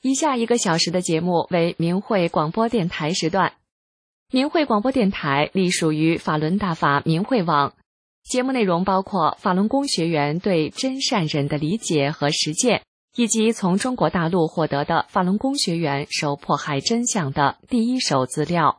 以下1个小时的节目为明慧广播电台时段。明慧广播电台隶属于法轮大法明慧网，节目内容包括法轮功学员对真善忍的理解和实践，以及从中国大陆获得的法轮功学员受迫害真相的第一手资料。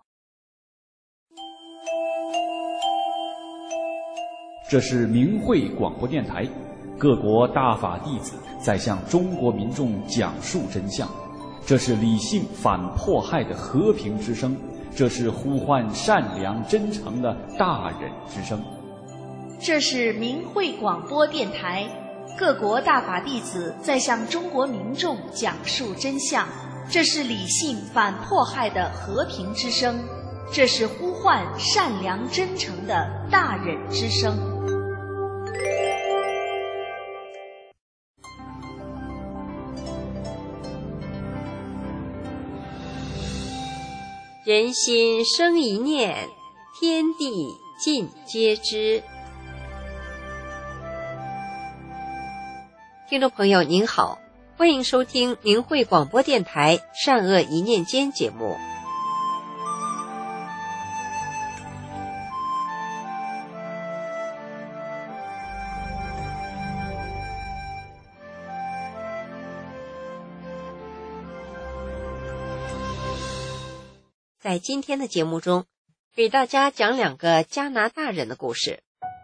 这是明慧广播电台，各国大法弟子在向中国民众讲述真相，这是理性反迫害的和平之声，这是呼唤善良真诚的大忍之声。 这是明慧广播电台，各国大法弟子在向中国民众讲述真相，这是理性反迫害的和平之声，这是呼唤善良真诚的大忍之声。 人心生一念，天地尽皆知。听众朋友您好，欢迎收听明慧广播电台善恶一念间节目。在今天的节目中，给大家讲2个加拿大人的故事。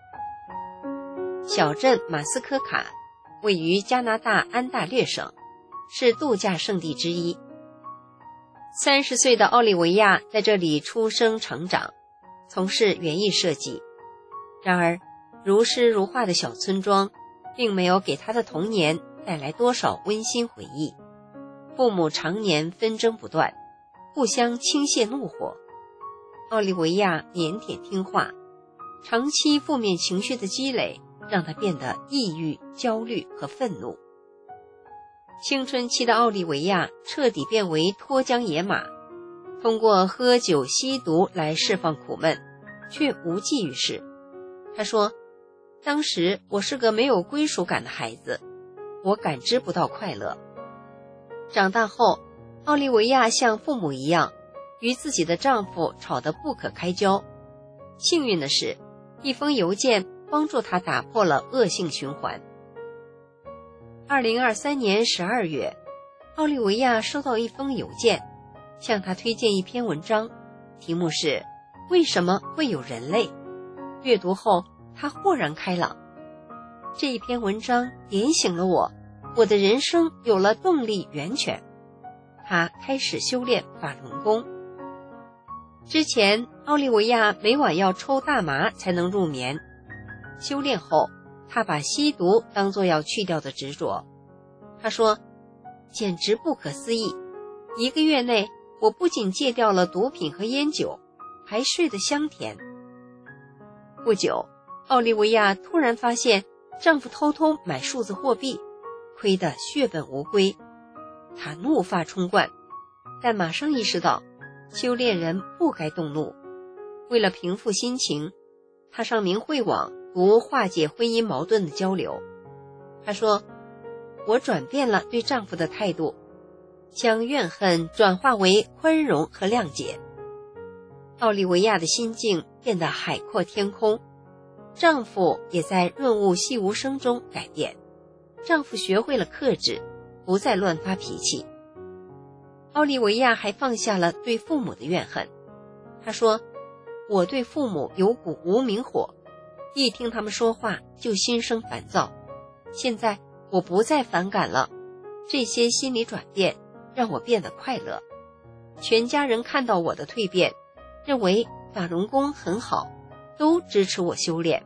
小镇马斯科卡位于加拿大安大略省，是度假胜地之一。30岁的奥利维亚在这里出生成长，从事园艺设计。然而，如诗如画的小村庄并没有给他的童年带来多少温馨回忆。父母常年纷争不断，互相倾泻怒火。奥利维亚腼腆听话，长期负面情绪的积累让他变得抑郁、焦虑和愤怒。青春期的奥利维亚彻底变为脱缰野马，通过喝酒吸毒来释放苦闷，却无济于事。他说，当时我是个没有归属感的孩子，我感知不到快乐。长大后，奥利维亚像父母一样，与自己的丈夫吵得不可开交。幸运的是，一封邮件帮助他打破了恶性循环。2023年12月，奥利维亚收到一封邮件，向他推荐一篇文章，题目是为什么会有人类。阅读后，他豁然开朗。这一篇文章点醒了我的人生有了动力源泉。他开始修炼法轮功。之前，奥利维亚每晚要抽大麻才能入眠。修炼后，他把吸毒当作要去掉的执着。他说，简直不可思议，1个月内，我不仅戒掉了毒品和烟酒，还睡得香甜。不久，奥利维亚突然发现丈夫偷偷买数字货币，亏得血本无归。他怒发冲冠，但马上意识到修炼人不该动怒。为了平复心情，他上明慧网读化解婚姻矛盾的交流。他说，我转变了对丈夫的态度，将怨恨转化为宽容和谅解。奥利维亚的心境变得海阔天空，丈夫也在润物细无声中改变。丈夫学会了克制，不再乱发脾气。奥利维亚还放下了对父母的怨恨。他说，我对父母有股无名火，一听他们说话就心生烦躁。现在我不再反感了，这些心理转变让我变得快乐。全家人看到我的蜕变，认为法轮功很好，都支持我修炼。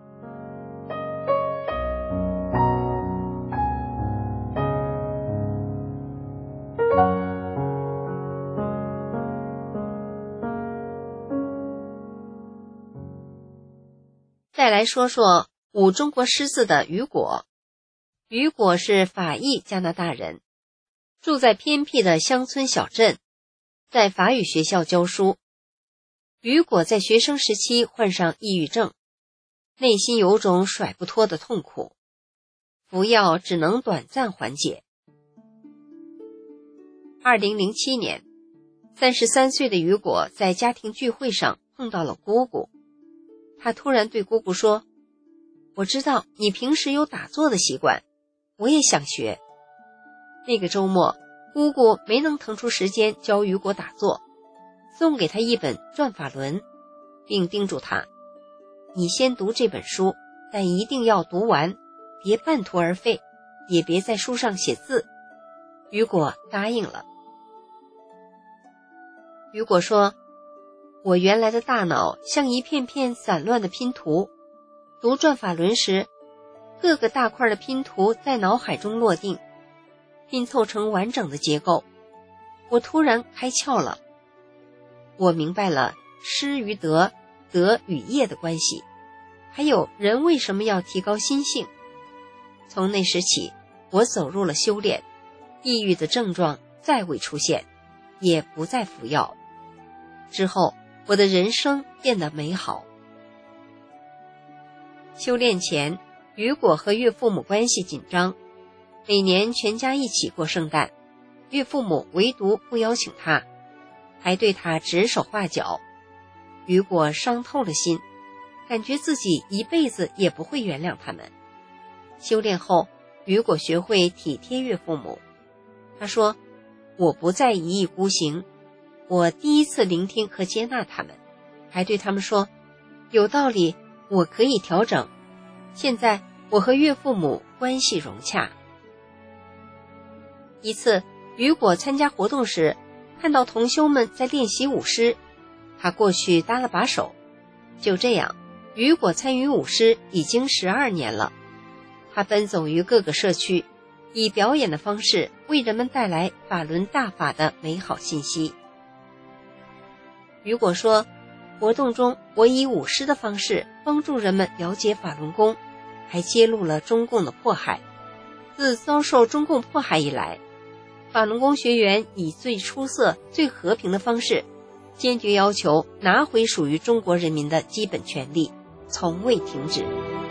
再来说说舞中国诗字的雨果。雨果是法裔加拿大人，住在偏僻的乡村小镇，在法语学校教书。雨果在学生时期患上抑郁症，内心有种甩不脱的痛苦，服药只能短暂缓解。 2007年，33岁的雨果在家庭聚会上碰到了姑姑。他突然对姑姑说：“我知道你平时有打坐的习惯，我也想学。”那个周末，姑姑没能腾出时间教雨果打坐，送给他一本《转法轮》，并叮嘱他：“你先读这本书，但一定要读完，别半途而废，也别在书上写字。”雨果答应了。雨果说：“我原来的大脑像一片片散乱的拼图，读转法轮时，各个大块的拼图在脑海中落定，拼凑成完整的结构。我突然开窍了，我明白了失与得，得与业的关系，还有人为什么要提高心性。从那时起，我走入了修炼，抑郁的症状再未出现，也不再服药。之后，我的人生变得美好。”修炼前，雨果和岳父母关系紧张，每年全家一起过圣诞，岳父母唯独不邀请他，还对他指手画脚。雨果伤透了心，感觉自己一辈子也不会原谅他们。修炼后，雨果学会体贴岳父母。他说：“我不再一意孤行，我第一次聆听和接纳他们，还对他们说，有道理，我可以调整。现在我和岳父母关系融洽。”一次，雨果参加活动时，看到同修们在练习舞狮，他过去搭了把手。就这样，雨果参与舞狮已经12年了。他奔走于各个社区，以表演的方式为人们带来法轮大法的美好信息。雨果说，活动中我以舞狮的方式帮助人们了解法轮功，还揭露了中共的迫害。自遭受中共迫害以来，法轮功学员以最出色、最和平的方式，坚决要求拿回属于中国人民的基本权利，从未停止。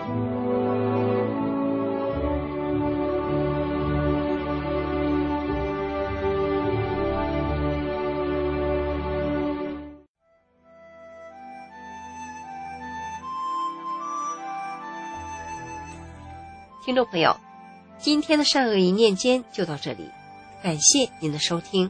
听众朋友，今天的善恶一念间就到这里，感谢您的收听。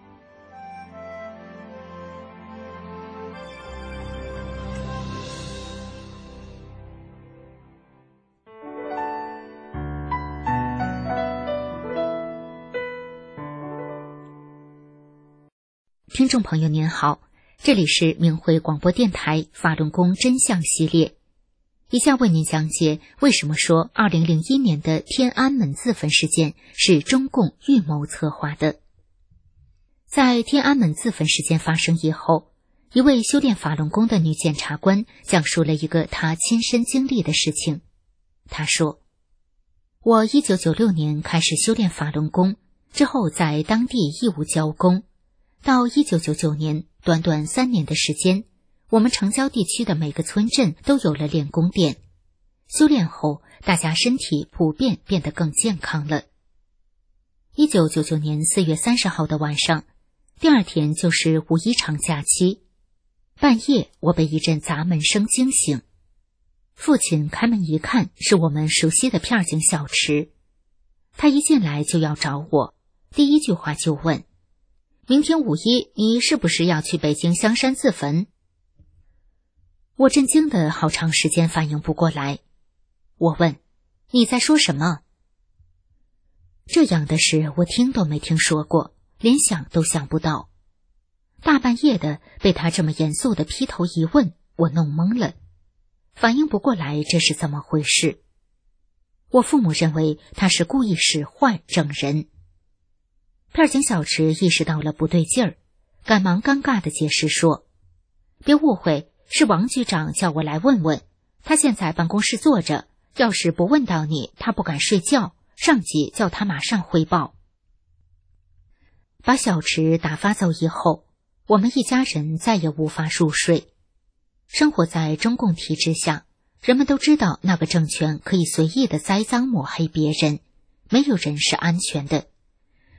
听众朋友您好，这里是明慧广播电台法轮功真相系列，以下为您讲解为什么说2001年的天安门自焚事件是中共预谋策划的。在天安门自焚事件发生以后，一位修炼法轮功的女检察官讲述了一个她亲身经历的事情。她说，我1996年开始修炼法轮功，之后在当地义务教功，到1999年短短3年的时间，我们城郊地区的每个村镇都有了练功店。修炼后，大家身体普遍变得更健康了。1999年4月30号的晚上，第二天就是五一长假期。半夜，我被一阵砸门声惊醒。父亲开门一看，是我们熟悉的片警小池。他一进来就要找我，第一句话就问：“明天五一，你是不是要去北京香山自焚？”我震惊的好长时间反应不过来。我问：“你在说什么？”这样的事我听都没听说过，连想都想不到。大半夜的被他这么严肃的劈头一问，我弄懵了，反应不过来这是怎么回事。我父母认为他是故意使坏整人。片警小池意识到了不对劲儿，赶忙尴尬地解释说：“别误会，是王局长叫我来问问，他现在办公室坐着，要是不问到你，他不敢睡觉，上级叫他马上汇报。”把小池打发走以后，我们一家人再也无法入睡。生活在中共体制下，人们都知道那个政权可以随意的栽赃抹黑别人，没有人是安全的。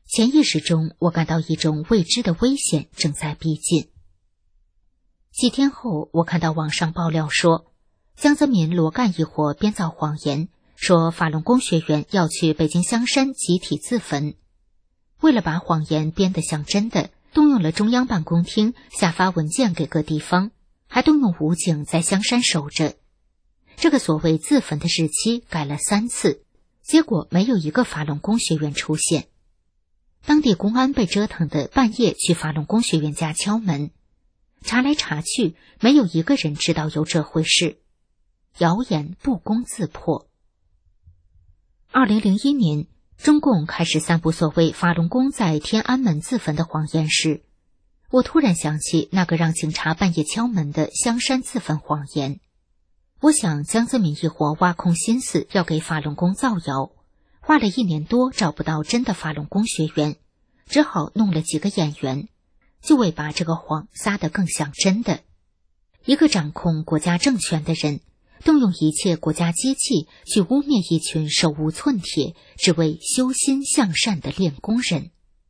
潜意识中我感到一种未知的危险正在逼近。几天后，我看到网上爆料说，江泽民、罗干一伙编造谎言，说法轮功学员要去北京香山集体自焚。为了把谎言编得像真的，动用了中央办公厅下发文件给各地方，还动用武警在香山守着。这个所谓自焚的日期改了3次，结果没有一个法轮功学员出现。当地公安被折腾的半夜去法轮功学员家敲门，查来查去，没有一个人知道有这回事。谣言不攻自破。2001年，中共开始散布所谓法轮功在天安门自焚的谎言时，我突然想起那个让警察半夜敲门的香山自焚谎言。我想江泽民一伙挖空心思要给法轮功造谣，花了1年多找不到真的法轮功学员，只好弄了几个演员，就为把这个谎撒得更像真的。一个掌控国家政权的人，动用一切国家机器去污蔑一群手无寸铁只为修心向善的练功人。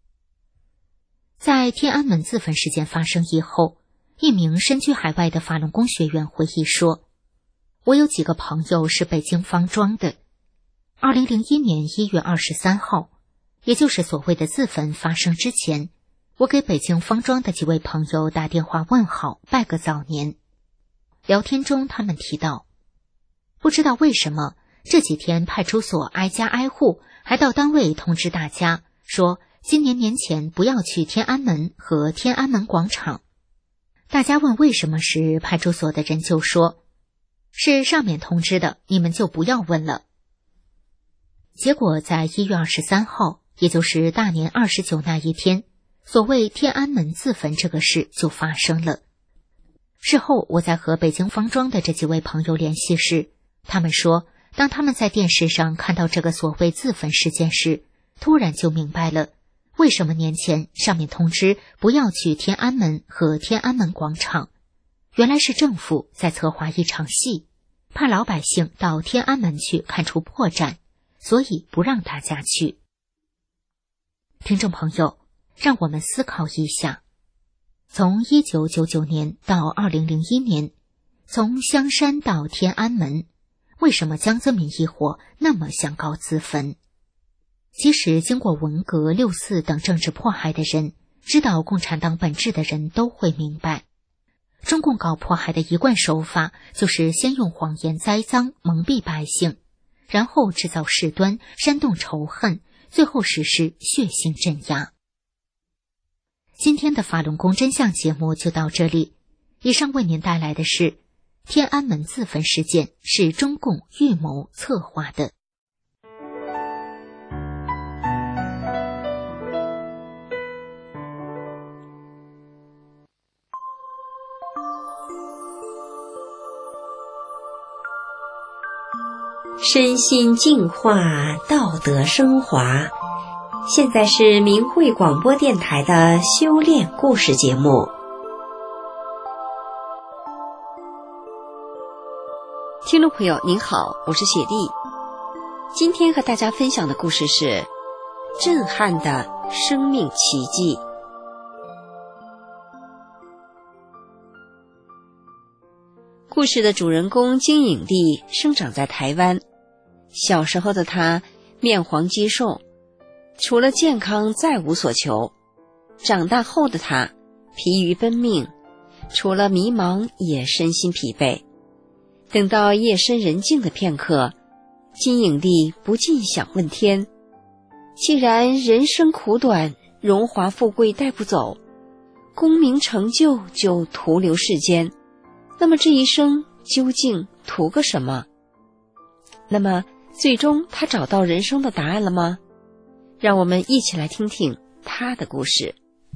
在天安门自焚事件发生以后，一名身居海外的法轮功学员回忆说，我有几个朋友是北京方庄的。2001年1月23号，也就是所谓的自焚发生之前，我给北京方庄的几位朋友打电话问好，拜个早年。聊天中他们提到，不知道为什么这几天派出所挨家挨户，还到单位通知大家说今年年前不要去天安门和天安门广场。大家问为什么时，派出所的人就说，是上面通知的，你们就不要问了。结果在1月23号，也就是大年29那一天，所谓天安门自焚这个事就发生了。事后我在和北京方庄的这几位朋友联系时，他们说，当他们在电视上看到这个所谓自焚事件时，突然就明白了，为什么年前上面通知不要去天安门和天安门广场。原来是政府在策划一场戏，怕老百姓到天安门去看出破绽，所以不让大家去。听众朋友，让我们思考一下，从1999年到2001年，从香山到天安门，为什么江泽民一伙那么想搞自焚？即使经过文革、6四等政治迫害的人，知道共产党本质的人都会明白，中共搞迫害的一贯手法就是先用谎言栽赃蒙蔽百姓，然后制造事端，煽动仇恨，最后实施血腥镇压。今天的法轮功真相节目就到这里，以上为您带来的是天安门自焚事件是中共预谋策划的。 身心净化，道德升华。现在是明慧广播电台的修炼故事节目。听众朋友您好，我是雪莉。今天和大家分享的故事是震撼的生命奇迹。故事的主人公金影娣生长在台湾，小时候的她面黄肌瘦，除了健康再无所求。长大后的她疲于奔命，除了迷茫也身心疲惫。等到夜深人静的片刻，金影娣不禁想问天，既然人生苦短，荣华富贵带不走，功名成就就徒留世间，那么这一生究竟图个什么？那么最终他找到人生的答案了吗？让我们一起来听听他的故事。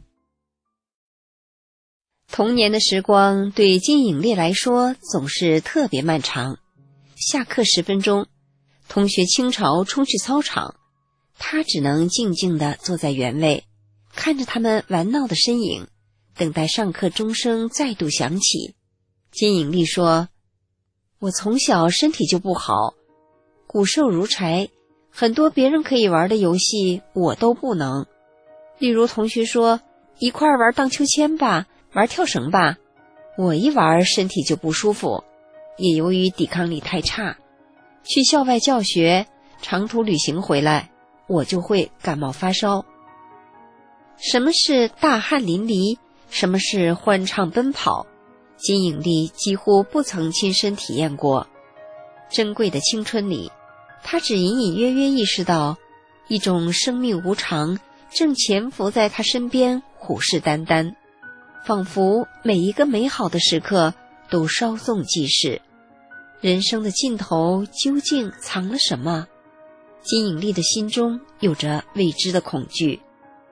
童年的时光对金影娣来说总是特别漫长。下课10分钟，同学倾巢冲去操场，他只能静静地坐在原位，看着他们玩闹的身影，等待上课钟声再度响起。金影娣说，我从小身体就不好，骨瘦如柴，很多别人可以玩的游戏我都不能， 例如同学说一块玩荡秋千吧，玩跳绳吧，我一玩身体就不舒服，也由于抵抗力太差，去校外教学、长途旅行回来，我就会感冒发烧。什么是大汗淋漓，什么是欢畅奔跑，金颖丽几乎不曾亲身体验过。珍贵的青春里，她只隐隐约约意识到，一种生命无常正潜伏在她身边，虎视眈眈，仿佛每一个美好的时刻都稍纵即逝。人生的尽头究竟藏了什么？金颖丽的心中有着未知的恐惧。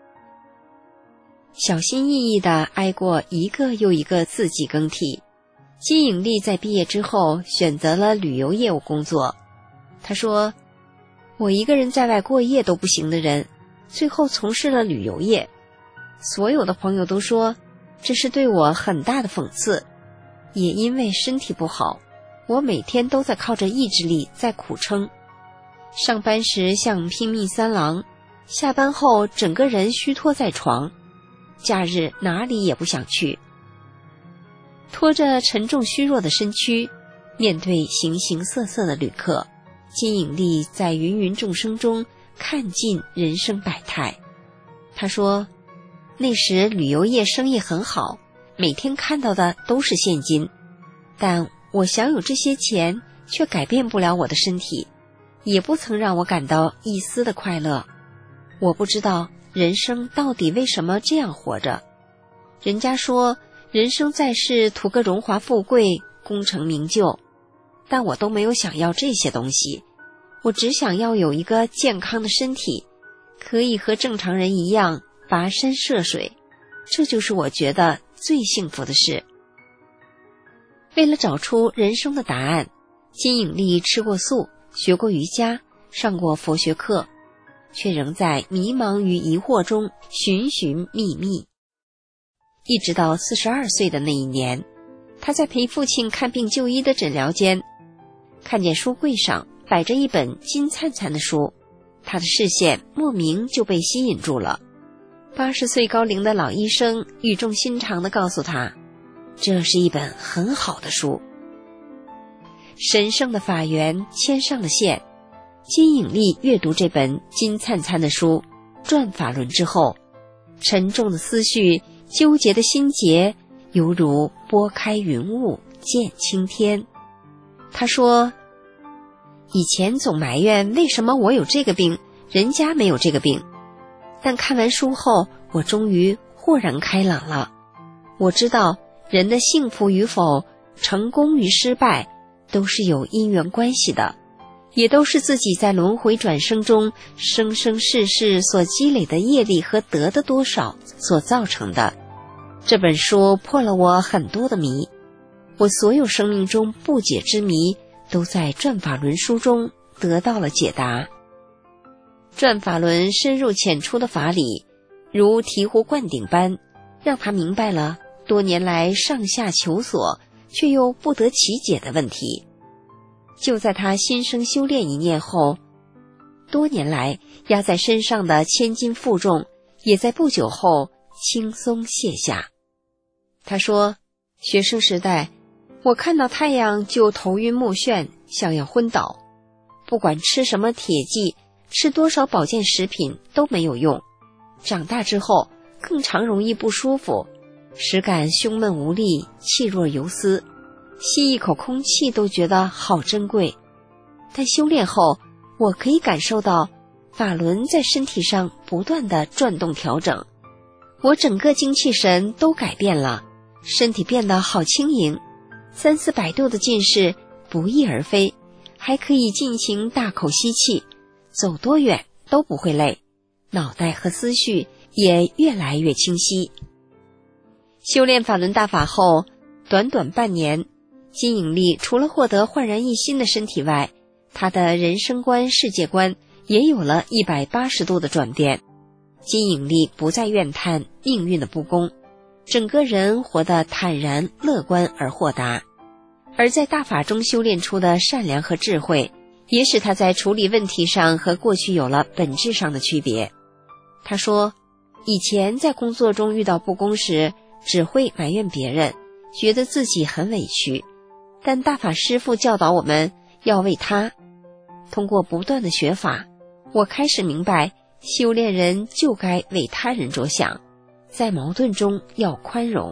小心翼翼地挨过一个又一个字迹更替，金颖丽在毕业之后选择了旅游业务工作。她说，我一个人在外过夜都不行的人，最后从事了旅游业。所有的朋友都说这是对我很大的讽刺，也因为身体不好，我每天都在靠着意志力在苦撑。上班时像拼命三郎，下班后整个人虚脱在床，假日哪里也不想去。拖着沉重虚弱的身躯，面对形形色色的旅客，金颖丽在芸芸众生中看尽人生百态。她说，那时旅游业生意很好，每天看到的都是现金，但我享有这些钱却改变不了我的身体，也不曾让我感到一丝的快乐。我不知道人生到底为什么这样活着。人家说人生在世图个荣华富贵、功成名就，但我都没有想要这些东西，我只想要有一个健康的身体，可以和正常人一样跋山涉水，这就是我觉得最幸福的事。为了找出人生的答案，金颖丽吃过素，学过瑜伽，上过佛学课，却仍在迷茫与疑惑中寻寻觅觅。一直到42岁的那一年，他在陪父亲看病就医的诊疗间，看见书柜上摆着一本金灿灿的书，他的视线莫名就被吸引住了。80岁高龄的老医生语重心长地告诉他，这是一本很好的书。神圣的法缘牵上了线，金颖丽阅读这本金灿灿的书《转法轮》之后，沉重的思绪、纠结的心结犹如拨开云雾见青天。他说，以前总埋怨为什么我有这个病，人家没有这个病，但看完书后，我终于豁然开朗了。我知道人的幸福与否、成功与失败都是有因缘关系的，也都是自己在轮回转生中生生世世所积累的业力和得的多少所造成的。这本书破了我很多的谜，我所有生命中不解之谜都在《转法轮》书中得到了解答。《转法轮》深入浅出的法理，如醍醐灌顶般，让他明白了多年来上下求索却又不得其解的问题。就在他心生修炼一念后，多年来压在身上的千斤负重也在不久后轻松卸下。他说，学生时代我看到太阳就头晕目眩，想要昏倒，不管吃什么铁剂，吃多少保健食品都没有用。长大之后更常容易不舒服，时感胸闷无力，气若游丝，吸一口空气都觉得好珍贵。但修炼后，我可以感受到法轮在身体上不断的转动调整，我整个精气神都改变了，身体变得好轻盈，300-400度的近视不翼而飞，还可以尽情大口吸气，走多远都不会累，脑袋和思绪也越来越清晰。修炼法轮大法后，短短半年，金颖丽除了获得焕然一新的身体外，她的人生观、世界观也有了180度的转变。金颖丽不再怨叹命运的不公，整个人活得坦然、乐观而豁达。而在大法中修炼出的善良和智慧，也使她在处理问题上和过去有了本质上的区别。她说， 以前在工作中遇到不公时，只会埋怨别人，觉得自己很委屈。但大法师父教导我们要为他。通过不断的学法，我开始明白，修炼人就该为他人着想，在矛盾中要宽容。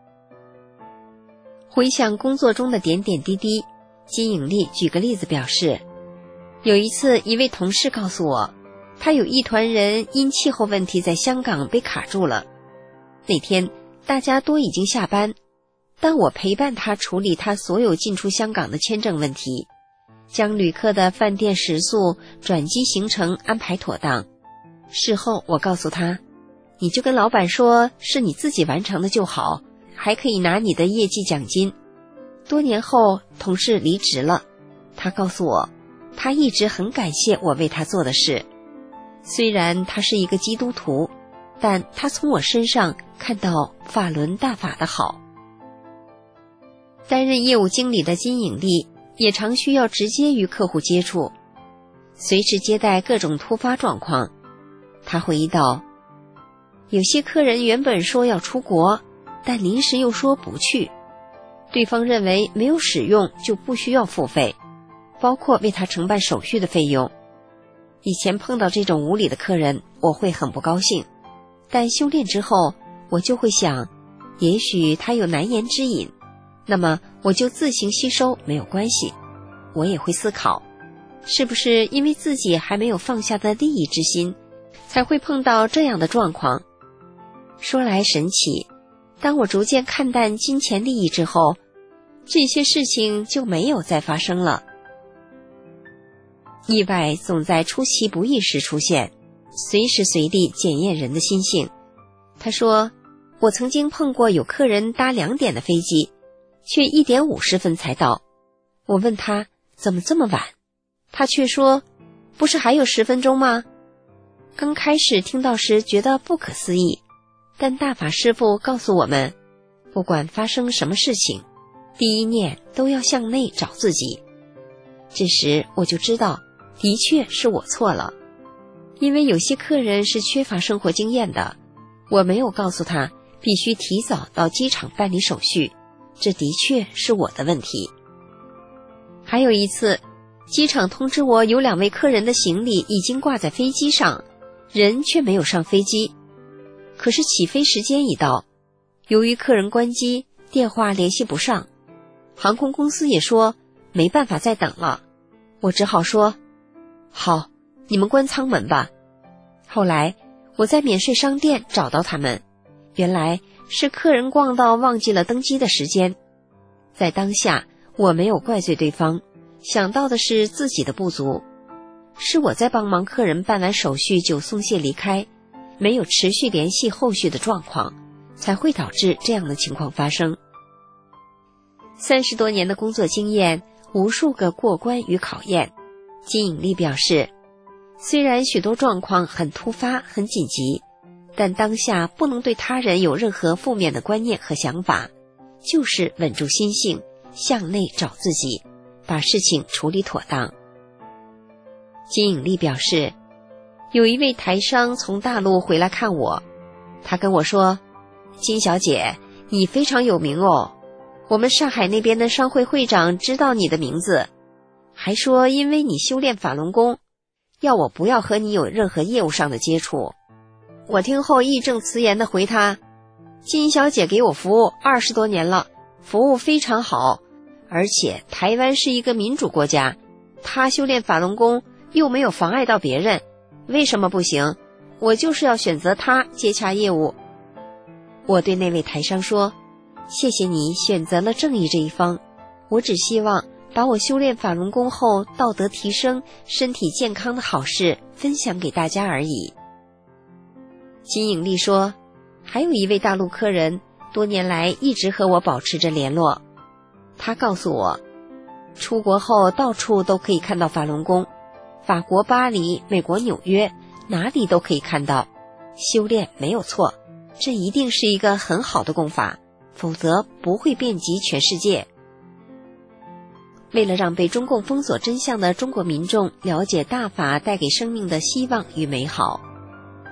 回想工作中的点点滴滴，金颖丽举个例子表示，有一次一位同事告诉我，他有一团人因气候问题在香港被卡住了。那天大家都已经下班，但我陪伴他处理他所有进出香港的签证问题，将旅客的饭店食宿、转机行程安排妥当。事后我告诉他，你就跟老板说是你自己完成的就好，还可以拿你的业绩奖金。多年后同事离职了，他告诉我，他一直很感谢我为他做的事。虽然他是一个基督徒，但他从我身上看到法轮大法的好。担任业务经理的金颖丽也常需要直接与客户接触，随时接待各种突发状况。他回忆道，有些客人原本说要出国，但临时又说不去，对方认为没有使用就不需要付费，包括为他承办手续的费用。以前碰到这种无理的客人，我会很不高兴，但修炼之后，我就会想，也许他有难言之隐，那么我就自行吸收，没有关系。我也会思考，是不是因为自己还没有放下的利益之心，才会碰到这样的状况。说来神奇，当我逐渐看淡金钱利益之后，这些事情就没有再发生了。意外总在出其不意时出现，随时随地检验人的心性。他说，我曾经碰过有客人搭2点的飞机，却1点50分才到。我问他怎么这么晚，他却说，不是还有10分钟吗？刚开始听到时觉得不可思议，但大法师父告诉我们，不管发生什么事情，第一念都要向内找自己。这时我就知道，的确是我错了。因为有些客人是缺乏生活经验的，我没有告诉他必须提早到机场办理手续，这的确是我的问题。还有一次，机场通知我有2位客人的行李已经挂在飞机上，人却没有上飞机。可是起飞时间已到，由于客人关机，电话联系不上，航空公司也说没办法再等了。我只好说，好，你们关舱门吧。后来我在免税商店找到他们，原来是客人逛到忘记了登机的时间。在当下我没有怪罪对方，想到的是自己的不足，是我在帮忙客人办完手续就松懈离开，没有持续联系后续的状况，才会导致这样的情况发生。30多年的工作经验，无数个过关与考验。金颖丽表示，虽然许多状况很突发很紧急，但当下不能对他人有任何负面的观念和想法，就是稳住心性，向内找自己，把事情处理妥当。金颖丽表示，有一位台商从大陆回来看我，他跟我说，金小姐，你非常有名哦，我们上海那边的商会会长知道你的名字，还说因为你修炼法轮功，要我不要和你有任何业务上的接触。我听后义正辞严地回他，金小姐给我服务20多年了，服务非常好，而且台湾是一个民主国家，她修炼法轮功又没有妨碍到别人，为什么不行？我就是要选择她接洽业务。我对那位台商说，谢谢你选择了正义这一方，我只希望把我修炼法轮功后道德提升、身体健康的好事分享给大家而已。金颖丽说，还有一位大陆客人多年来一直和我保持着联络，他告诉我，出国后到处都可以看到法轮功，法国巴黎、美国纽约哪里都可以看到，修炼没有错，这一定是一个很好的功法，否则不会遍及全世界。为了让被中共封锁真相的中国民众了解大法带给生命的希望与美好，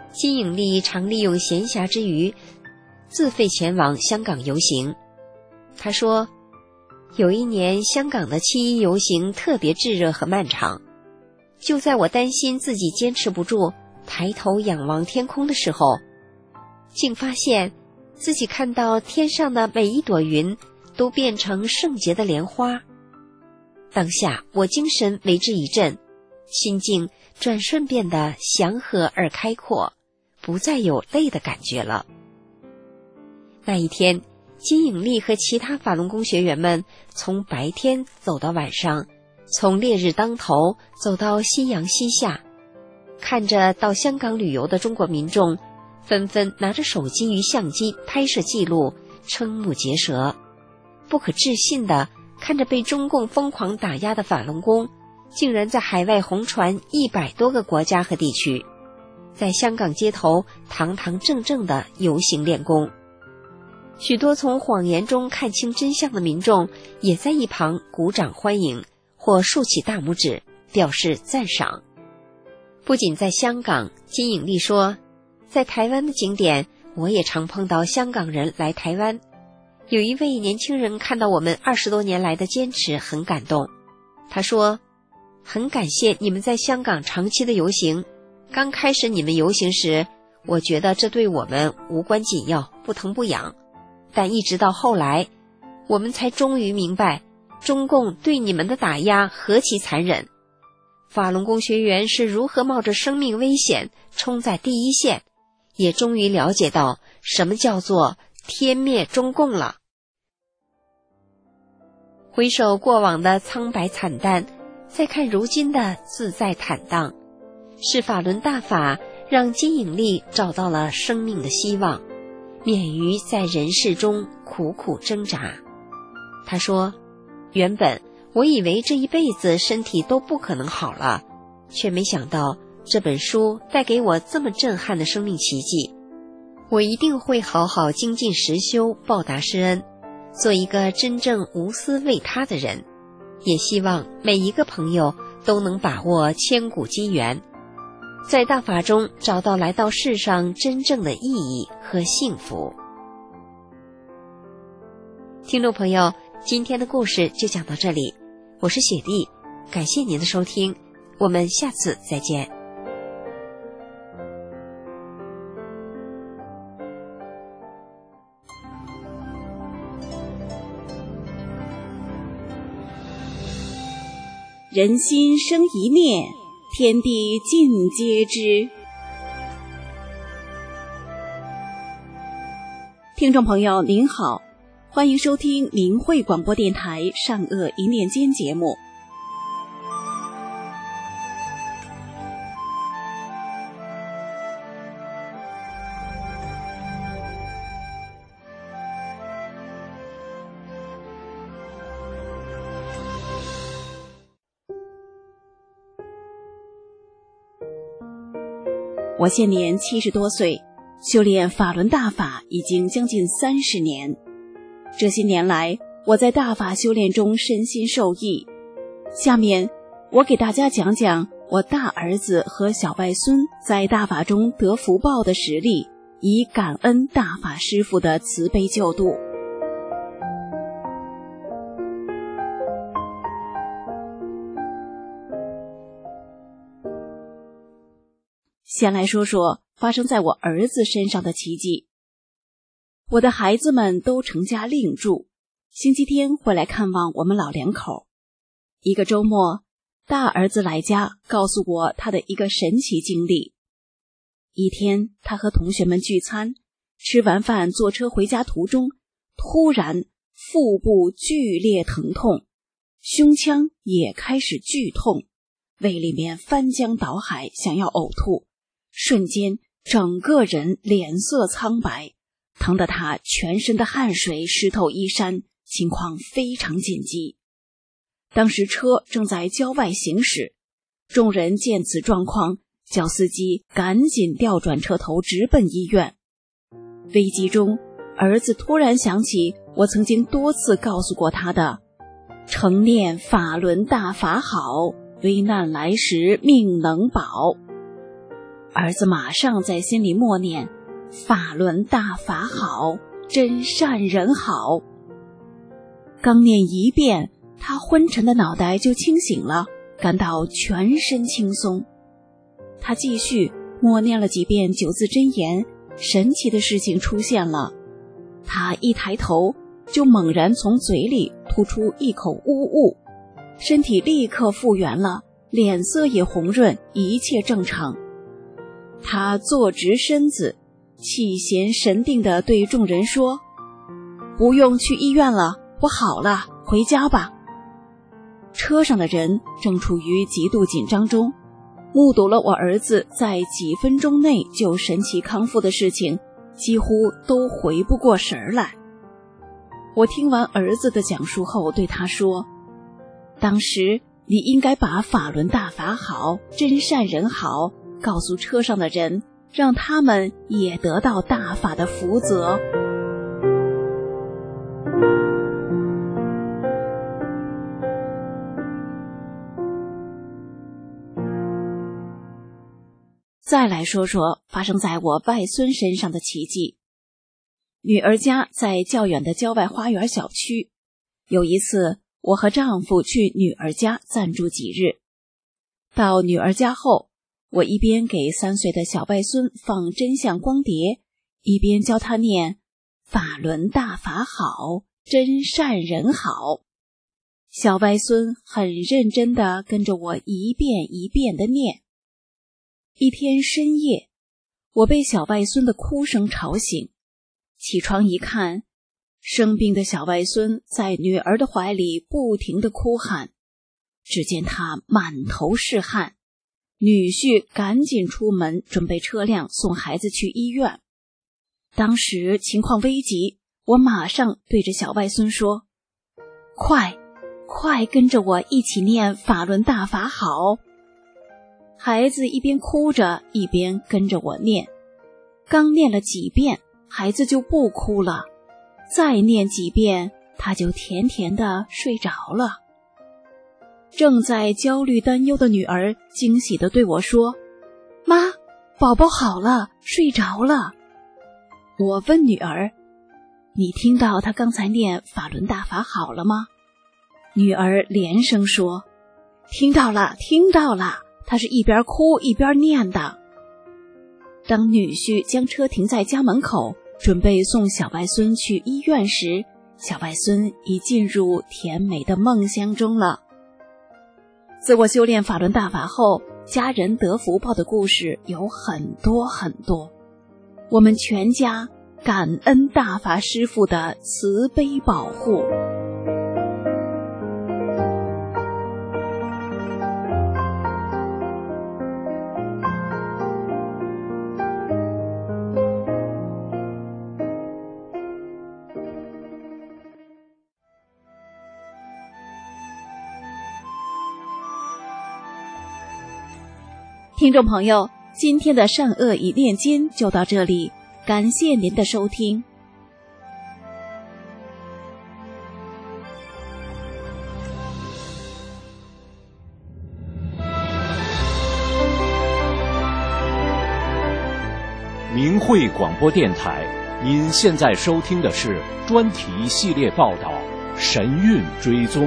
金颖丽常利用闲暇之余自费前往香港游行。她说，有一年香港的7·1游行特别炙热和漫长，就在我担心自己坚持不住，抬头仰望天空的时候，竟发现自己看到天上的每一朵云都变成圣洁的莲花。当下我精神为之一振，心境转瞬变得祥和而开阔，不再有累的感觉了。那一天，金颖丽和其他法轮功学员们从白天走到晚上，从烈日当头走到夕阳西下，看着到香港旅游的中国民众纷纷拿着手机与相机拍摄记录，瞠目结舌，不可置信地看着被中共疯狂打压的法轮功竟然在海外红传100多个国家和地区，在香港街头堂堂正正地游行练功。许多从谎言中看清真相的民众也在一旁鼓掌欢迎，或竖起大拇指表示赞赏。不仅在香港，金颖丽说，在台湾的景点我也常碰到香港人来台湾，有一位年轻人看到我们20多年来的坚持很感动。他说，很感谢你们在香港长期的游行，刚开始你们游行时，我觉得这对我们无关紧要，不疼不痒，但一直到后来，我们才终于明白中共对你们的打压何其残忍，法轮功学员是如何冒着生命危险冲在第一线，也终于了解到什么叫做天灭中共了。回首过往的苍白惨淡，再看如今的自在坦荡，是法轮大法让金颖丽找到了生命的希望，免于在人世中苦苦挣扎。她说，原本我以为这一辈子身体都不可能好了，却没想到这本书带给我这么震撼的生命奇迹。我一定会好好精进实修，报答师恩，做一个真正无私为他的人。也希望每一个朋友都能把握千古机缘，在大法中找到来到世上真正的意义和幸福。听众朋友，今天的故事就讲到这里，我是雪莉，感谢您的收听，我们下次再见。 人心生一念，天地尽皆知。听众朋友您好，欢迎收听明慧广播电台善恶一念间节目。我现年70多岁，修炼法轮大法已经将近30年。这些年来，我在大法修炼中身心受益。下面我给大家讲讲我大儿子和小外孙在大法中得福报的实例，以感恩大法师父的慈悲救度。先来说说发生在我儿子身上的奇迹。我的孩子们都成家另住，星期天会来看望我们老两口。一个周末，大儿子来家告诉我他的一个神奇经历。一天，他和同学们聚餐，吃完饭坐车回家途中，突然腹部剧烈疼痛，胸腔也开始剧痛，胃里面翻江倒海，想要呕吐，瞬间整个人脸色苍白，疼得他全身的汗水湿透衣衫，情况非常紧急。当时车正在郊外行驶，众人见此状况，叫司机赶紧调转车头直奔医院。危机中，儿子突然想起我曾经多次告诉过他的诚念法轮大法好，危难来时命能保。 儿子马上在心里默念：法轮大法好，真善人好。刚念一遍，他昏沉的脑袋就清醒了，感到全身轻松。他继续默念了几遍9字真言，神奇的事情出现了。他一抬头，就猛然从嘴里吐出一口污物，身体立刻复原了，脸色也红润，一切正常。他坐直身子，气闲神定地对众人说：不用去医院了，我好了，回家吧。车上的人正处于极度紧张中，目睹了我儿子在几分钟内就神奇康复的事情，几乎都回不过神来。我听完儿子的讲述后，对他说：当时你应该把法轮大法好，真善人好告诉车上的人，让他们也得到大法的福泽。再来说说发生在我外孙身上的奇迹。女儿家在较远的郊外花园小区，有一次我和丈夫去女儿家暂住几日。到女儿家后，我一边给3岁的小外孙放真相光碟，一边教他念法轮大法好，真善人好。小外孙很认真地跟着我一遍一遍地念。一天深夜，我被小外孙的哭声吵醒，起床一看，生病的小外孙在女儿的怀里不停地哭喊，只见他满头是汗，女婿赶紧出门准备车辆送孩子去医院。当时情况危急，我马上对着小外孙说：快跟着我一起念法轮大法好。孩子一边哭着一边跟着我念，刚念了几遍，孩子就不哭了，再念几遍，他就甜甜地睡着了。正在焦虑担忧的女儿惊喜地对我说：妈，宝宝好了，睡着了。我问女儿：你听到他刚才念法轮大法好了吗？女儿连声说：听到了，听到了，他是一边哭一边念的。当女婿将车停在家门口，准备送小外孙去医院时，小外孙已进入甜美的梦乡中了。自我修炼法轮大法后，家人得福报的故事有很多很多。我们全家感恩大法师父的慈悲保护。听众朋友，今天的善恶已念经就到这里，感谢您的收听。 明慧广播电台，您现在收听的是专题系列报道《神韵追踪》。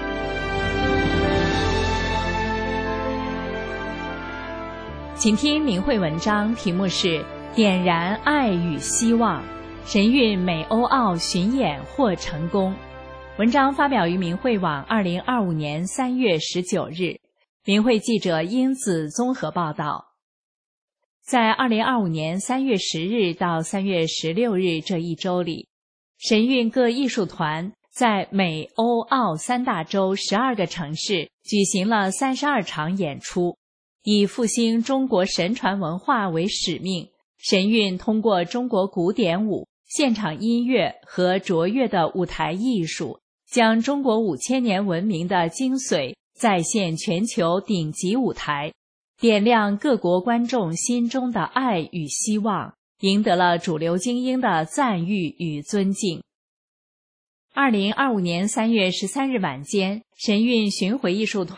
请听明慧文章，题目是点燃爱与希望，神韵美欧澳巡演获成功。文章发表于明慧网2025年3月19日，明慧记者英子综合报道。在2025年3月10日到3月16日这一周里，神韵各艺术团在美欧澳3大洲12个城市举行了32场演出。以复兴中国神传文化为使命，神韵通过中国古典舞、现场音乐和卓越的舞台艺术，将中国5000年文明的精髓再现全球顶级舞台，点亮各国观众心中的爱与希望，赢得了主流精英的赞誉与尊敬。2025年3月13日晚间，神韵巡回艺术团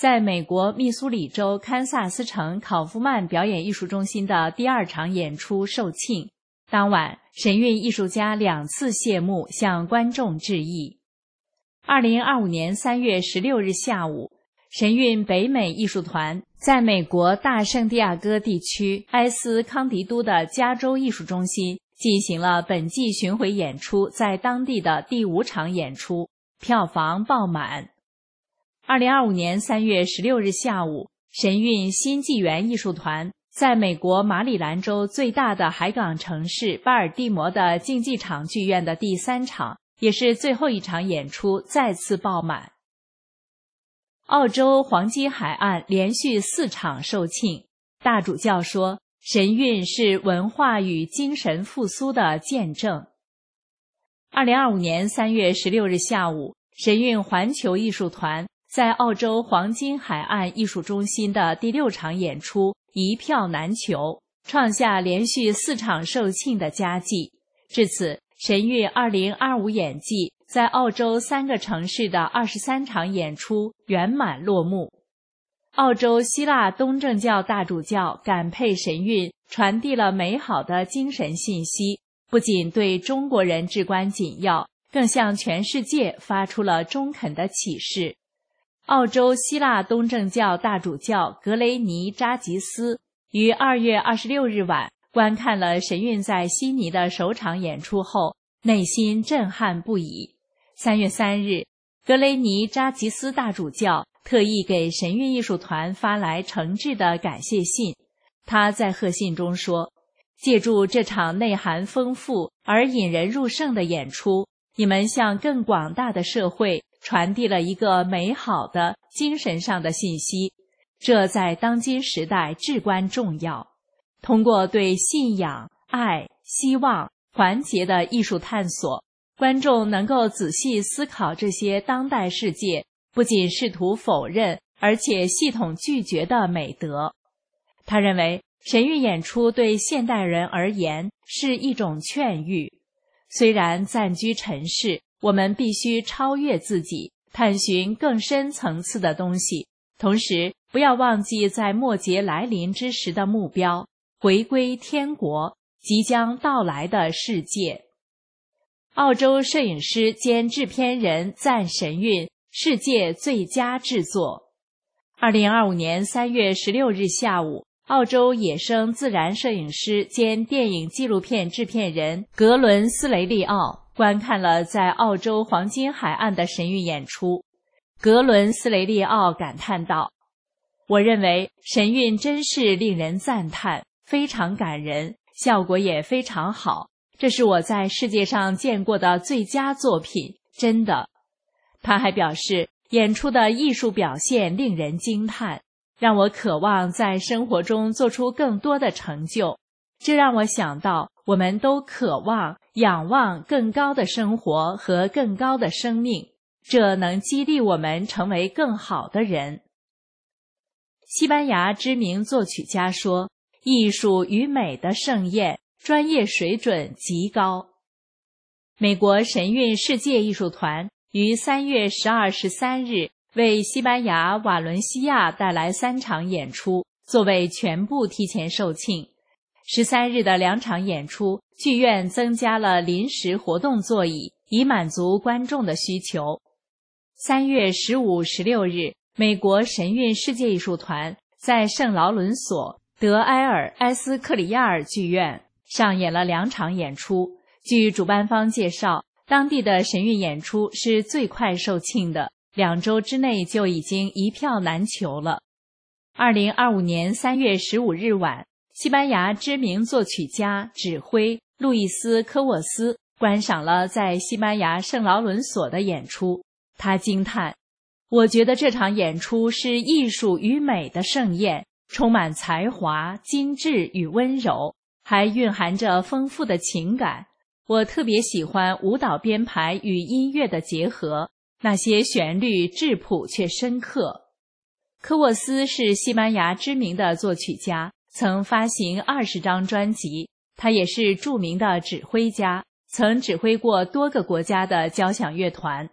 在美国密苏里州堪萨斯城考夫曼表演艺术中心的第2场演出售罄。当晚，神韵艺术家2次谢幕，向观众致意。2025年3月16日下午，神韵北美艺术团在美国大圣地亚哥地区埃斯康迪都的加州艺术中心进行了本季巡回演出，在当地的第5场演出，票房爆满。2025年3月16日下午，神韵新纪元艺术团在美国马里兰州最大的海港城市巴尔的摩的竞技场剧院的第3场，也是最后一场演出再次爆满。澳洲黄金海岸连续4场售罄，大主教说，神韵是文化与精神复苏的见证。2025年3月16日下午，神韵环球艺术团在澳洲黄金海岸艺术中心的第6场演出一票难求，创下连续4场售罄的佳绩。至此，神韵2025演季在澳洲3个城市的23场演出圆满落幕。澳洲希腊东正教大主教感佩神韵传递了美好的精神信息，不仅对中国人至关紧要，更向全世界发出了中肯的启示。澳洲希腊东正教大主教格雷尼扎吉斯于2月26日晚观看了神韵在悉尼的首场演出后，内心震撼不已。3月3日，格雷尼扎吉斯大主教特意给神韵艺术团发来诚挚的感谢信。他在贺信中说，借助这场内涵丰富而引人入胜的演出，你们向更广大的社会传递了一个美好的精神上的信息，这在当今时代至关重要。通过对信仰、爱、希望、团结的艺术探索，观众能够仔细思考这些当代世界不仅试图否认，而且系统拒绝的美德。他认为，神韵演出对现代人而言是一种劝喻。虽然暂居尘世，我们必须超越自己，探寻更深层次的东西，同时不要忘记在末节来临之时的目标，回归天国，即将到来的世界。澳洲摄影师兼制片人赞神韵世界最佳制作。2025年3月16日下午，澳洲野生自然摄影师兼电影纪录片制片人格伦斯雷利奥观看了在澳洲黄金海岸的神韵演出。格伦斯雷利奥感叹道，我认为神韵真是令人赞叹，非常感人，效果也非常好，这是我在世界上见过的最佳作品，真的。他还表示，演出的艺术表现令人惊叹，让我渴望在生活中做出更多的成就。这让我想到，我们都渴望、仰望更高的生活和更高的生命，这能激励我们成为更好的人。西班牙知名作曲家说，艺术与美的盛宴，专业水准极高。美国神韵世界艺术团于3月12、13日为西班牙瓦伦西亚带来3场演出，座位全部提前售罄。13日的2场演出，剧院增加了临时活动座椅，以满足观众的需求。3月15、16日，美国神韵世界艺术团在圣劳伦索德埃尔埃斯克里亚尔剧院上演了2场演出。据主办方介绍，当地的神韵演出是最快售罄的，2周之内就已经一票难求了。2025年3月15日晚，西班牙知名作曲家、指挥路易斯·科沃斯观赏了在西班牙圣劳伦索的演出。他惊叹，我觉得这场演出是艺术与美的盛宴，充满才华、精致与温柔，还蕴含着丰富的情感。我特别喜欢舞蹈编排与音乐的结合，那些旋律质朴却深刻。科沃斯是西班牙知名的作曲家，曾发行20张专辑。他也是著名的指挥家，曾指挥过多个国家的交响乐团。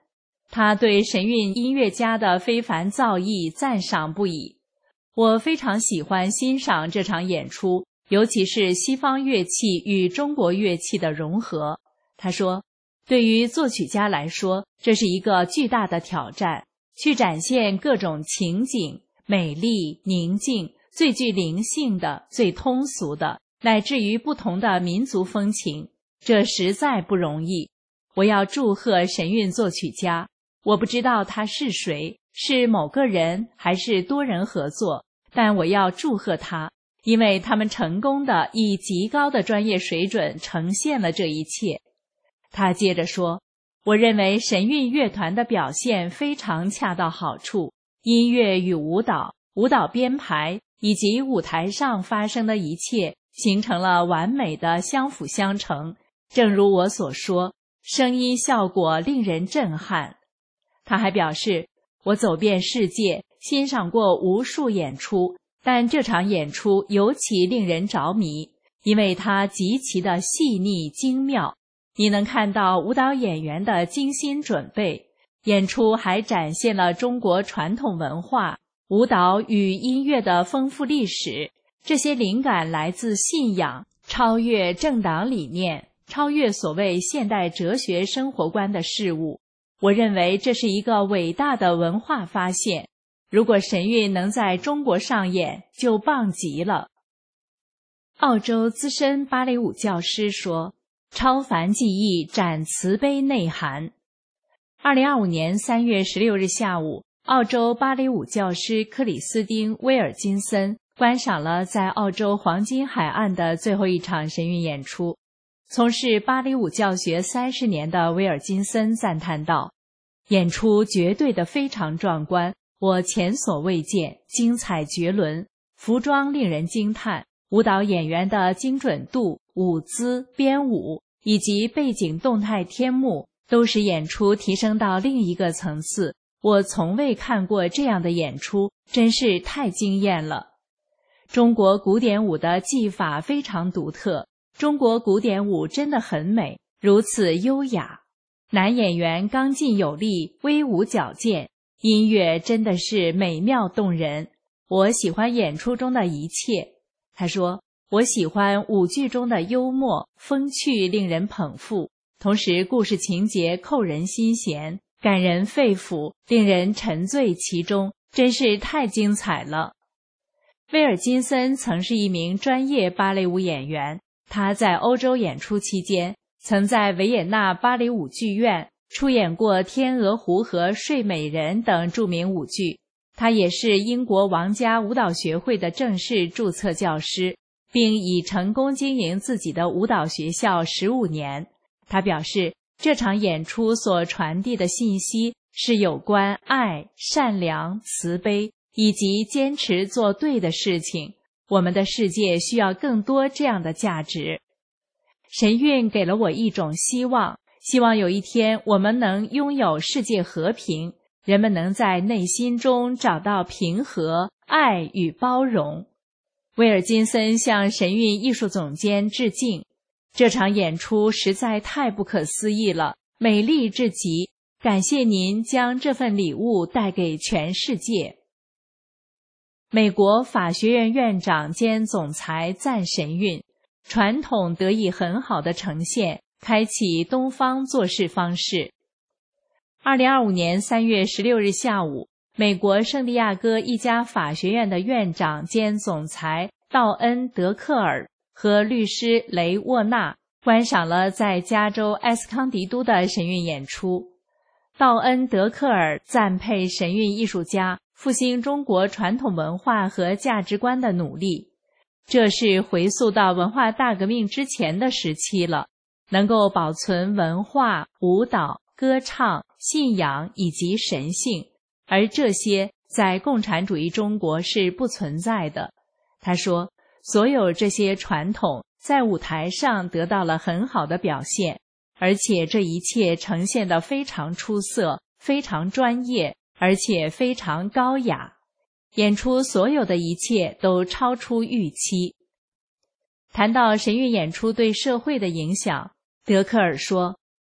他对神韵音乐家的非凡造诣赞赏不已。我非常喜欢欣赏这场演出，尤其是西方乐器与中国乐器的融合。他说，对于作曲家来说，这是一个巨大的挑战，去展现各种情景，美丽、宁静，最具灵性的、最通俗的，乃至于不同的民族风情，这实在不容易。我要祝贺神韵作曲家，我不知道他是谁，是某个人还是多人合作，但我要祝贺他，因为他们成功地以极高的专业水准呈现了这一切。他接着说，我认为神韵乐团的表现非常恰到好处，音乐与舞蹈、舞蹈编排以及舞台上发生的一切形成了完美的相辅相成。正如我所说，声音效果令人震撼。他还表示，我走遍世界，欣赏过无数演出，但这场演出尤其令人着迷，因为它极其的细腻精妙。你能看到舞蹈演员的精心准备，演出还展现了中国传统文化、舞蹈与音乐的丰富历史。这些灵感来自信仰，超越政党理念，超越所谓现代哲学生活观的事物。我认为这是一个伟大的文化发现，如果神韵能在中国上演，就棒极了。澳洲资深芭蕾舞教师说，超凡技艺展慈悲内涵。2025年3月16日下午，澳洲芭蕾舞教师克里斯汀·威尔金森观赏了在澳洲黄金海岸的最后一场神韵演出。从事芭蕾舞教学30年的威尔金森赞叹道，演出绝对的非常壮观，我前所未见，精彩绝伦，服装令人惊叹，舞蹈演员的精准度、舞姿、编舞以及背景动态天幕都使演出提升到另一个层次。我从未看过这样的演出，真是太惊艳了。中国古典舞的技法非常独特，中国古典舞真的很美，如此优雅。男演员刚劲有力，威武矫健，音乐真的是美妙动人。我喜欢演出中的一切。他说，我喜欢舞剧中的幽默、风趣，令人捧腹，同时故事情节扣人心弦，感人肺腑，令人沉醉其中，真是太精彩了。威尔金森曾是一名专业芭蕾舞演员，他在欧洲演出期间，曾在维也纳芭蕾舞剧院出演过《天鹅湖》和《睡美人》等著名舞剧。他也是英国王家舞蹈学会的正式注册教师，并已成功经营自己的舞蹈学校15年。他表示，这场演出所传递的信息是有关爱、善良、慈悲以及坚持做对的事情。我们的世界需要更多这样的价值。神韵给了我一种希望，希望有一天我们能拥有世界和平，人们能在内心中找到平和、爱与包容。威尔金森向神韵艺术总监致敬，这场演出实在太不可思议了，美丽至极，感谢您将这份礼物带给全世界。美国法学院院长兼总裁赞神韵，传统得以很好的呈现，开启东方做事方式。2025年3月16日下午，美国圣地亚哥一家法学院的院长兼总裁道恩·德克尔和律师雷沃纳观赏了在加州埃斯康迪都的神韵演出。道恩·德克尔赞佩神韵艺术家复兴中国传统文化和价值观的努力，这是回溯到文化大革命之前的时期了，能够保存文化、舞蹈、歌唱、信仰以及神性，而这些在共产主义中国是不存在的。他说，所有这些传统在舞台上得到了很好的表现，而且这一切呈现得非常出色，非常专业，而且非常高雅。演出所有的一切都超出预期。谈到神韵演出对社会的影响，德克尔说，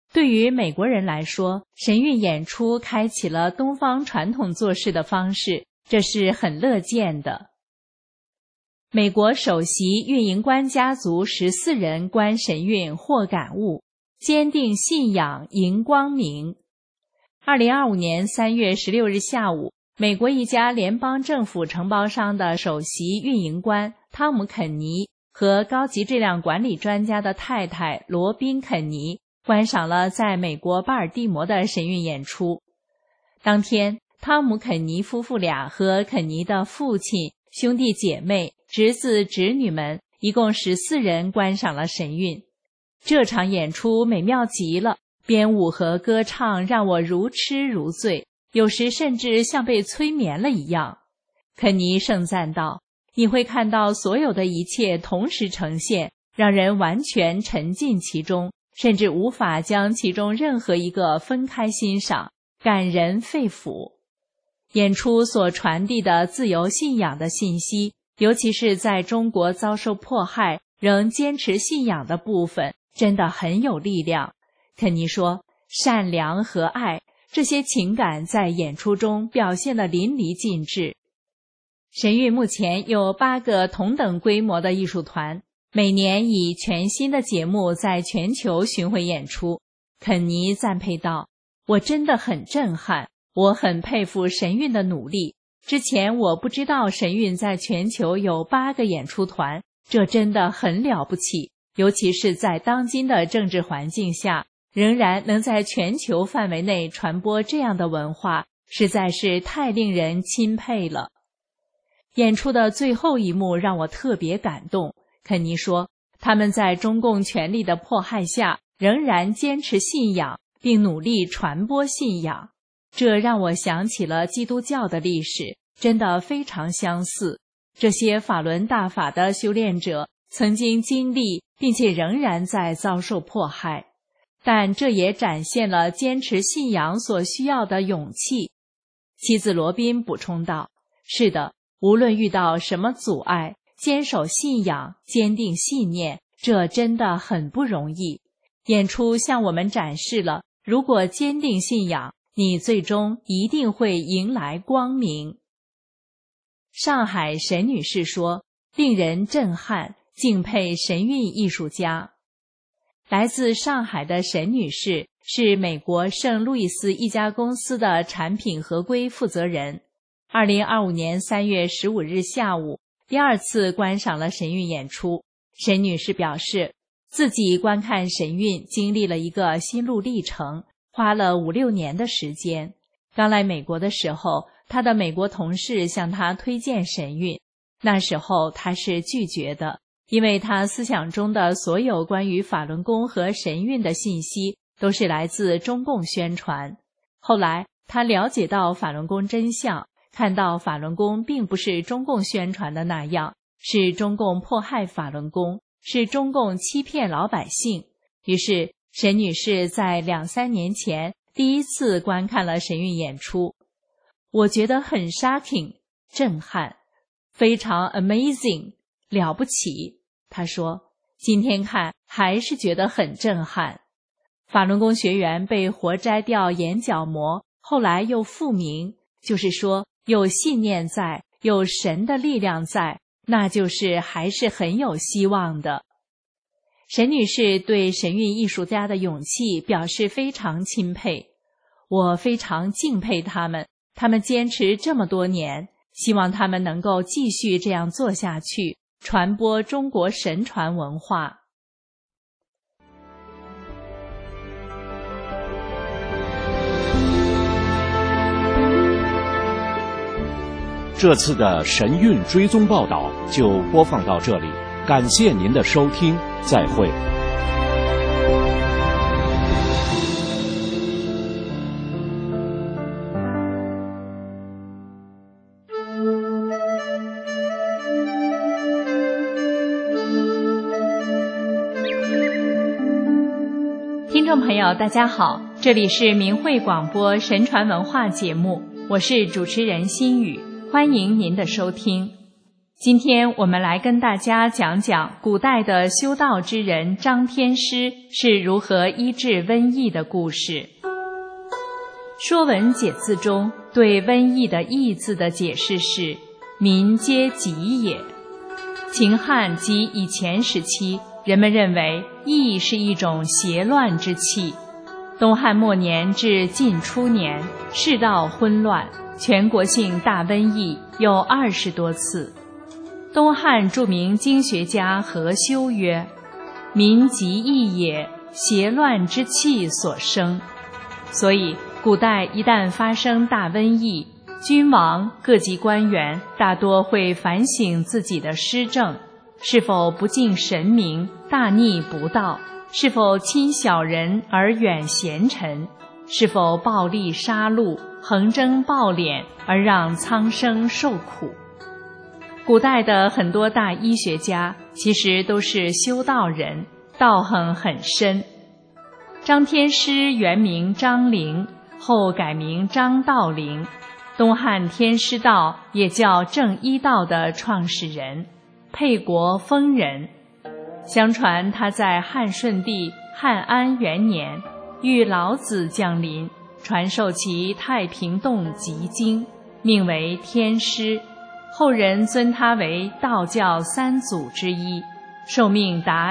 对于美国人来说，神韵演出开启了东方传统做事的方式，这是很乐见的。美国首席运营官家族14人观神韵获感悟，坚定信仰迎光明。2025年3月16日下午，美国一家联邦政府承包商的首席运营官汤姆·肯尼和高级质量管理专家的太太罗宾·肯尼观赏了在美国巴尔的摩的神韵演出。当天，汤姆·肯尼夫妇俩和肯尼的父亲、兄弟姐妹、侄子侄女们一共14人观赏了神韵。这场演出美妙极了，编舞和歌唱让我如痴如醉，有时甚至像被催眠了一样。肯尼盛赞道，你会看到所有的一切同时呈现，让人完全沉浸其中，甚至无法将其中任何一个分开欣赏，感人肺腑。演出所传递的自由信仰的信息，尤其是在中国遭受迫害仍坚持信仰的部分，真的很有力量。肯尼说，善良和爱这些情感在演出中表现得淋漓尽致。神韵目前有8个同等规模的艺术团，每年以全新的节目在全球巡回演出。肯尼赞佩道，我真的很震撼，我很佩服神韵的努力。之前我不知道神韵在全球有8个演出团，这真的很了不起，尤其是在当今的政治环境下，仍然能在全球范围内传播这样的文化，实在是太令人钦佩了。演出的最后一幕让我特别感动，肯尼说，他们在中共权力的迫害下，仍然坚持信仰，并努力传播信仰。这让我想起了基督教的历史，真的非常相似。这些法轮大法的修炼者曾经经历，并且仍然在遭受迫害，但这也展现了坚持信仰所需要的勇气。妻子罗宾补充道，是的，无论遇到什么阻碍，坚守信仰，坚定信念，这真的很不容易。演出向我们展示了，如果坚定信仰，你最终一定会迎来光明。上海沈女士说，令人震撼，敬佩神韵艺术家。来自上海的沈女士是美国圣路易斯一家公司的产品合规负责人。2025年3月15日下午，第2次观赏了神韵演出。沈女士表示，自己观看神韵经历了一个心路历程，花了5-6年的时间。刚来美国的时候，她的美国同事向她推荐神韵，那时候她是拒绝的，因为她思想中的所有关于法轮功和神韵的信息都是来自中共宣传。后来她了解到法轮功真相，看到法轮功并不是中共宣传的那样，是中共迫害法轮功，是中共欺骗老百姓。于是沈女士在2-3年前第一次观看了神韵演出。我觉得很 shocking， 震撼，非常 amazing， 了不起。她说，今天看还是觉得很震撼。法轮功学员被活摘掉眼角膜，后来又复明，就是说有信念在，有神的力量在，那就是还是很有希望的。沈女士对神韵艺术家的勇气表示非常钦佩，我非常敬佩他们，他们坚持这么多年，希望他们能够继续这样做下去，传播中国神传文化。 这次的神韵追踪报道就播放到这里，感谢您的收听，再会。 听众朋友大家好，这里是明慧广播神传文化节目，我是主持人心雨，欢迎您的收听。 今天我们来跟大家讲讲古代的修道之人张天师是如何医治瘟疫的故事。《说文解字》中对瘟疫的疫字的解释是民皆疾也。秦汉及以前时期，人们认为疫是一种邪乱之气。东汉末年至晋初年，世道混乱，全国性大瘟疫有20多次。东汉著名经学家何修曰：民疾疫也，邪乱之气所生。所以古代一旦发生大瘟疫，君王各级官员大多会反省自己的施政，是否不敬神明，大逆不道，是否亲小人而远贤臣，是否暴力杀戮，横征暴敛而让苍生受苦。古代的很多大医学家其实都是修道人，道行很深。张天师原名张陵，后改名张道陵，东汉天师道也叫正一道的创始人，沛国丰人。相传他在汉顺帝汉安元年遇老子降临，传授其太平洞集经，命为天师，后人尊他为道教三祖之一，寿命达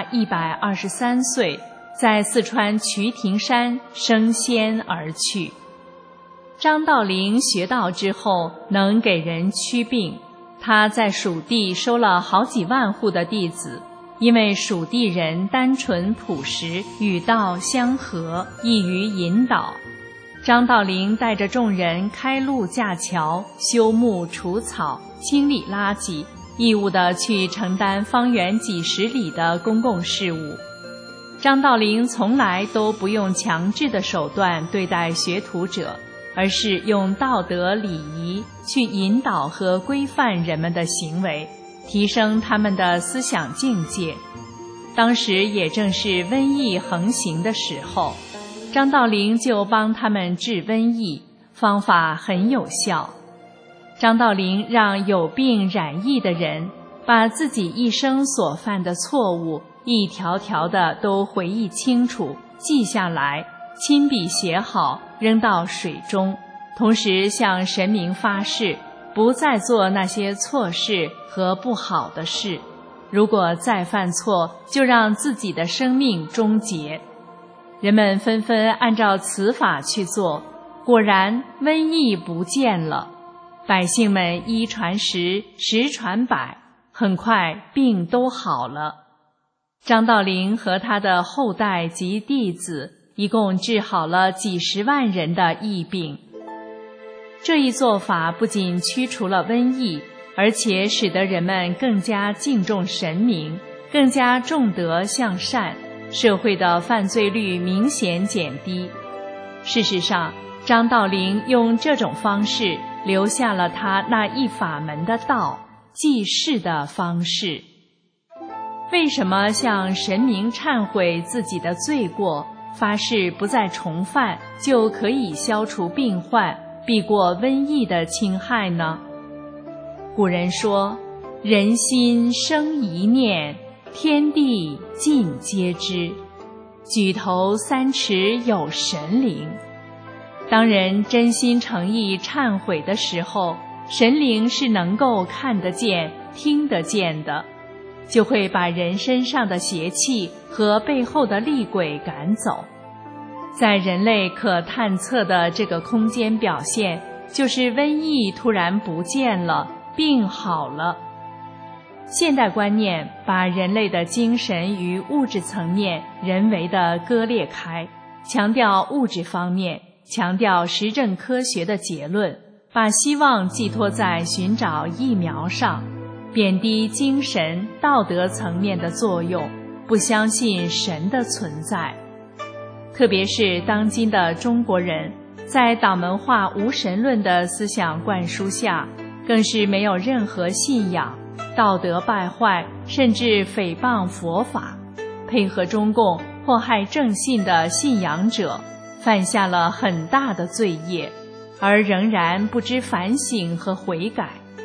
123岁，在四川渠亭山升仙而去。张道陵学道之后能给人驱病，他在蜀地收了好几万户的弟子，因为蜀地人单纯朴实，与道相合，易于引导。张道陵带着众人开路架桥，修木除草，清理垃圾，义务地去承担方圆几十里的公共事务。张道陵从来都不用强制的手段对待学徒者，而是用道德礼仪去引导和规范人们的行为，提升他们的思想境界。当时也正是瘟疫横行的时候，张道陵就帮他们治瘟疫，方法很有效。张道陵让有病染疫的人把自己一生所犯的错误一条条的都回忆清楚，记下来，亲笔写好，扔到水中，同时向神明发誓，不再做那些错事和不好的事，如果再犯错，就让自己的生命终结。人们纷纷按照此法去做，果然瘟疫不见了。百姓们一传十，十传百，很快病都好了。张道陵和他的后代及弟子一共治好了几十万人的疫病。这一做法不仅驱除了瘟疫，而且使得人们更加敬重神明，更加重德向善，社会的犯罪率明显减低。事实上，张道陵用这种方式留下了他那一法门的道，济世的方式。为什么向神明忏悔自己的罪过，发誓不再重犯，就可以消除病患，避过瘟疫的侵害呢？古人说，人心生一念，天地尽皆知，举头3尺有神灵。当人真心诚意忏悔的时候，神灵是能够看得见、听得见的，就会把人身上的邪气和背后的厉鬼赶走。在人类可探测的这个空间表现，就是瘟疫突然不见了，病好了。现代观念把人类的精神与物质层面人为地割裂开，强调物质方面，强调实证科学的结论，把希望寄托在寻找疫苗上，贬低精神道德层面的作用，不相信神的存在。特别是当今的中国人，在党文化无神论的思想灌输下，更是没有任何信仰，道德败坏，甚至诽谤佛法，配合中共迫害正信的信仰者，犯下了很大的罪业，而仍然不知反省和悔改。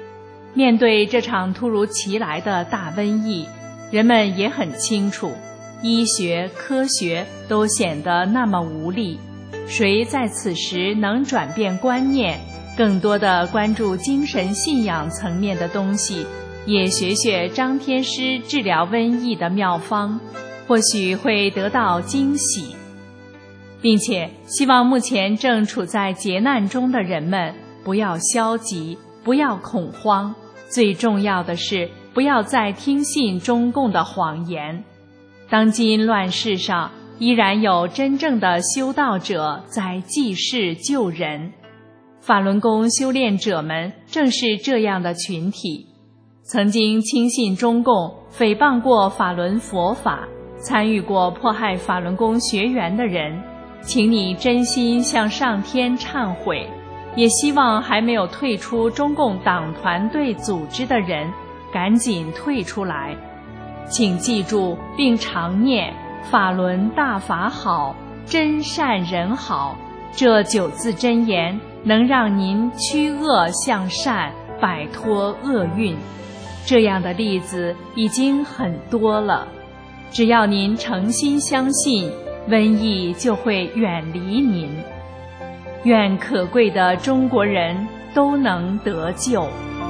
面对这场突如其来的大瘟疫，人们也很清楚，医学、科学都显得那么无力。谁在此时能转变观念，更多的关注精神信仰层面的东西，也学学张天师治疗瘟疫的妙方，或许会得到惊喜。并且希望目前正处在劫难中的人们不要消极，不要恐慌，最重要的是不要再听信中共的谎言。当今乱世上依然有真正的修道者在济世救人，法轮功修炼者们正是这样的群体。曾经轻信中共，诽谤过法轮佛法，参与过迫害法轮功学员的人，请你真心向上天忏悔，也希望还没有退出中共党团队组织的人赶紧退出来。请记住并常念法轮大法好，真善人好，这9字真言能让您趋恶向善，摆脱厄运。这样的例子已经很多了，只要您诚心相信，瘟疫就会远离您。愿可贵的中国人都能得救。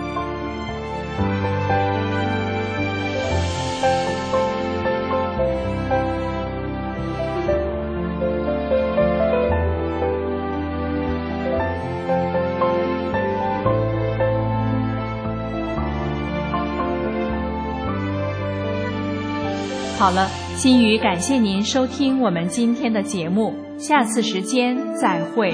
好了，心语感谢您收听我们今天的节目，下次时间再会。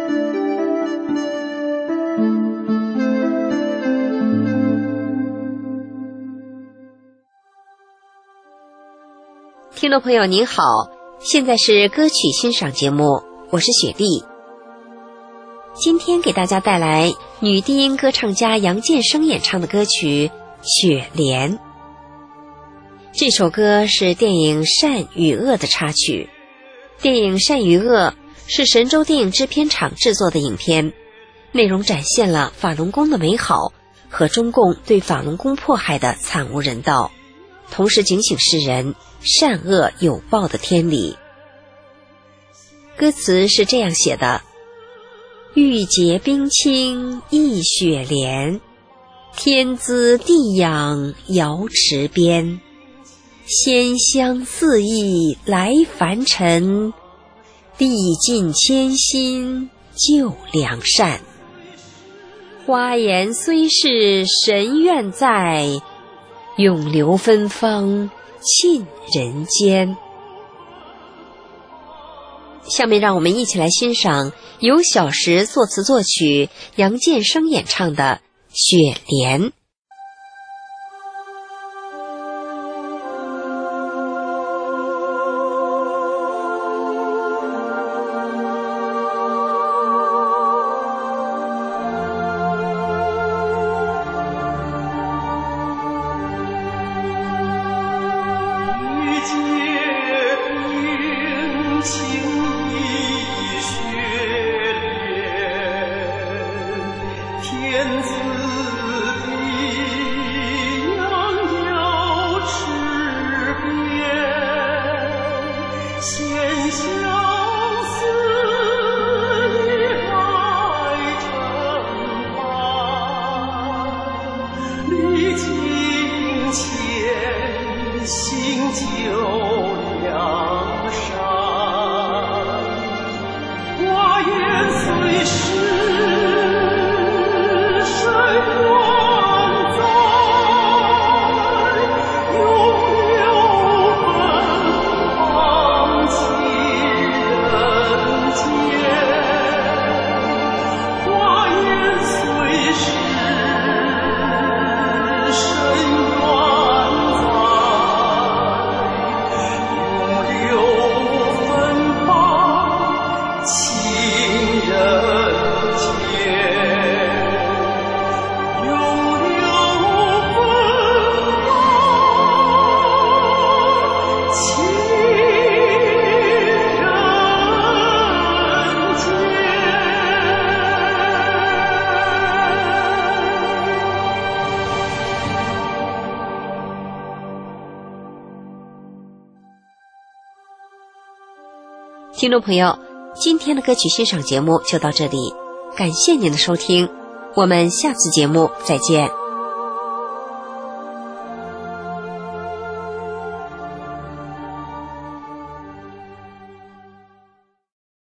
听众朋友您好，现在是歌曲欣赏节目，我是雪莉。今天给大家带来女低音歌唱家杨建生演唱的歌曲《雪莲》。这首歌是电影《善与恶》的插曲。电影《善与恶》是神州电影制片厂制作的影片，内容展现了法轮功的美好和中共对法轮功迫害的惨无人道，同时警醒世人善恶有报的天理。歌词是这样写的：玉洁冰清一雪莲，天姿地养瑶池边，仙香四溢来凡尘，历尽千辛救良善。花颜虽是神愿在，永留芬芳沁人间。下面让我们一起来欣赏由小石作词作曲，杨建生演唱的《雪莲》。 情人节。 听众朋友，今天的歌曲欣赏节目就到这里，感谢您的收听，我们下次节目再见。